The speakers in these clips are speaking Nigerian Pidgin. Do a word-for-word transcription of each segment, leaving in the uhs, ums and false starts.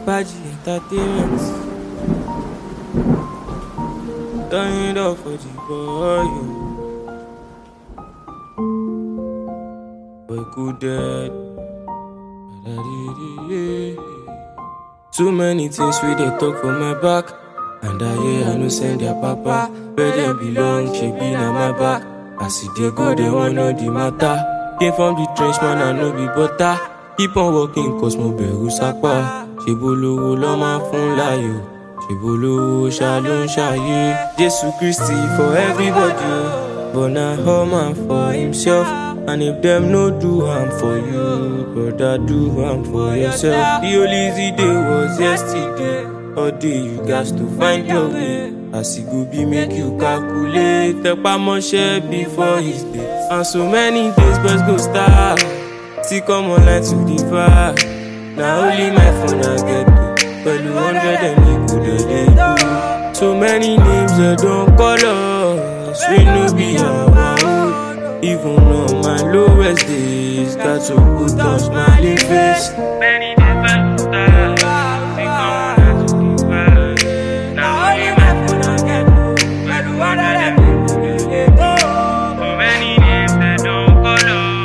Apache Entertainment. Turn it up for the boy. Boy cool dead. Too many things we they talk for my back. And I hear I no send their papa. Where them belong, she be na my back. As it they go, they want know the matter. Came from the trench, man, I no be butter. Keep on walking, cause mo beru sapa. Shebolo lo ma fun layo. Shebolo shalom shaye. Jesus Christ for everybody. But now home man for himself. And if them no do harm for you, brother, do harm for yourself. The only easy day was yesterday. All day you got to find your way. As it go be make you calculate. Tepa moshe before his day. And so many days boys go start. See come online to the vibe. Now only my phone I get to. Well, you hundred and you could they do. So many names they don't call us. We no be our own. Even on my lowest days, got to put on smiling face. Many days I go start. See come online to the vibe. Now only my phone I get to. Well, you hundred and you could they do. So many names they don't call us.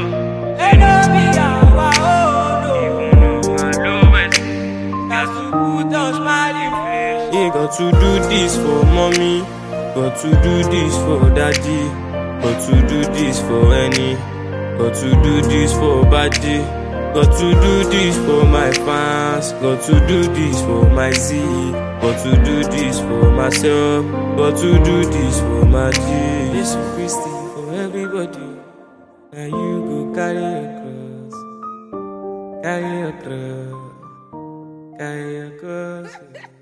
You got to do this for mommy, got to do this for daddy, got to do this for any, got to do this for body, got to do this for my fans, got to do this for my Z, got to do this for myself, got to do this for my G. Jesus Christ for everybody. Now you go carry your cross, carry your cross, carry your cross.